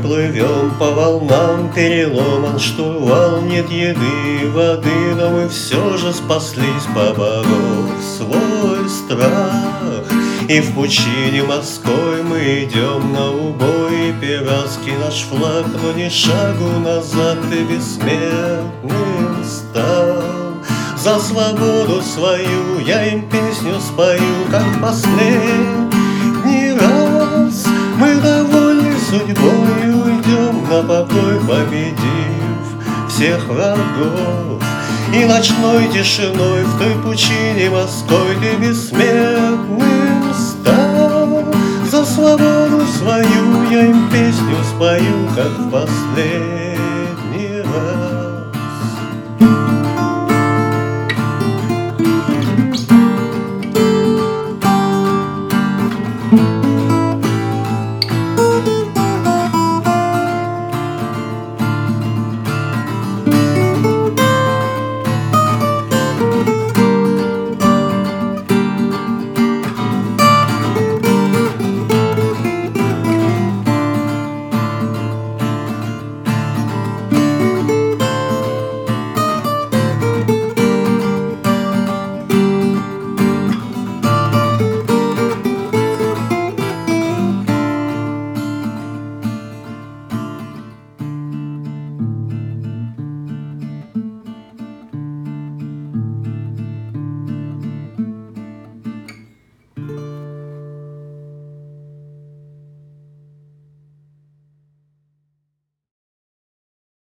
плывем по волнам, переломан штурвал, нет еды, воды, но мы все же спаслись, поборов свой страх. И в пучине морской мы идем на убой, пиратский наш флаг, но ни шагу назад ты бессмертным стал. За свободу свою я им песню спою, как в последний раз. Мы довольны судьбой, уйдем на покой, победив всех врагов. И ночной тишиной в той пучине морской ты бессмертным стал. За свободу свою я им песню спою, как в последний